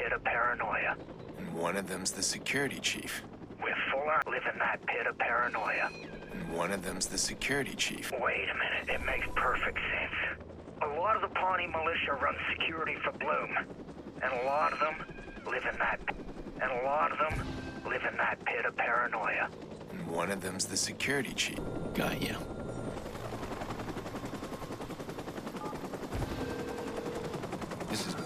pit of paranoia. And one of them's the security chief. We're Fuller live in that pit of paranoia. And one of them's the security chief. Wait a minute, it makes perfect sense. A lot of the Pawnee militia run security for Bloom. And a lot of them live in that... And a lot of them live in that pit of paranoia. And one of them's the security chief. Got you. This is